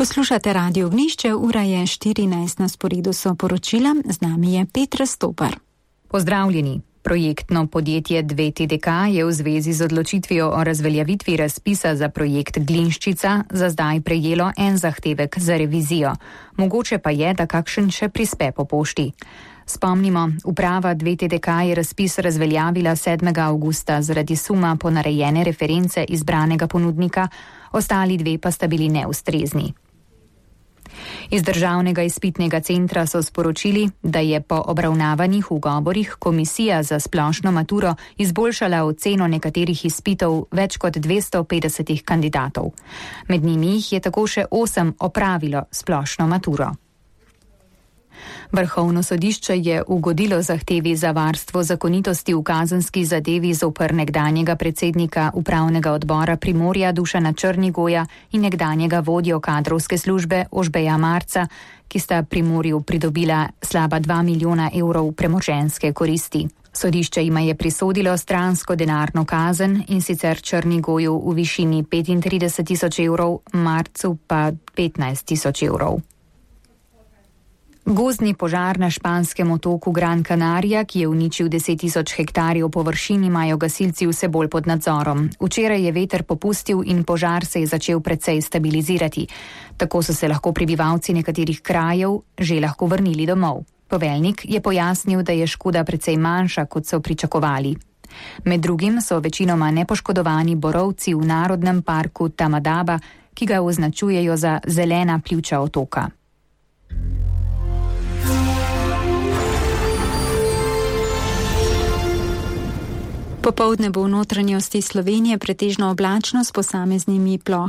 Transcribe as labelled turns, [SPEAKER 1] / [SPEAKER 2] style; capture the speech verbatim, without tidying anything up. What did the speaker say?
[SPEAKER 1] Poslušate Radio Ognjišče, ura je štirinajst, na sporedu so poročila, z nami je Petra Stopar.
[SPEAKER 2] Pozdravljeni. Projektno podjetje dve T D K je v zvezi z odločitvijo o razveljavitvi razpisa za projekt Glinščica za zdaj prejelo en zahtevek za revizijo. Mogoče pa je, da kakšen še prispe po pošti. Spomnimo, uprava dve T D K je razpis razveljavila sedmega avgusta zaradi suma ponarejene reference izbranega ponudnika, ostali dve pa sta bili neustrezni. Iz Državnega izpitnega centra so sporočili, da je po obravnavanih ugovorih komisija za splošno maturo izboljšala oceno nekaterih izpitov več kot dvesto petdeset kandidatov. Med njimi jih je tako še osem opravilo splošno maturo. Vrhovno sodišče je ugodilo zahtevi za varstvo zakonitosti v kazenski zadevi zoper nekdanjega predsednika upravnega odbora Primorja Dušana Črnigoja in nekdanjega vodjo kadrovske službe Ožbeja Marca, ki sta Primorju pridobila slaba dva milijona evrov premoženjske koristi. Sodišče jima je prisodilo stransko denarno kazen, in sicer Črnigoju v višini petintrideset tisoč evrov, Marcu pa petnajst tisoč evrov. Gozdni požar na španskem otoku Gran Canaria, ki je uničil deset tisoč hektarjev površin, imajo gasilci vse bolj pod nadzorom. Včeraj je veter popustil in požar se je začel precej stabilizirati. Tako so se lahko prebivalci nekaterih krajev že lahko vrnili domov. Poveljnik je pojasnil, da je škoda precej manjša, kot so pričakovali. Med drugim so večinoma nepoškodovani borovci v narodnem parku Tamadaba, ki ga označujejo za zelena pljuča otoka.
[SPEAKER 1] Popoldne bo v notranjosti Slovenije pretežno oblačno s posameznimi plohami.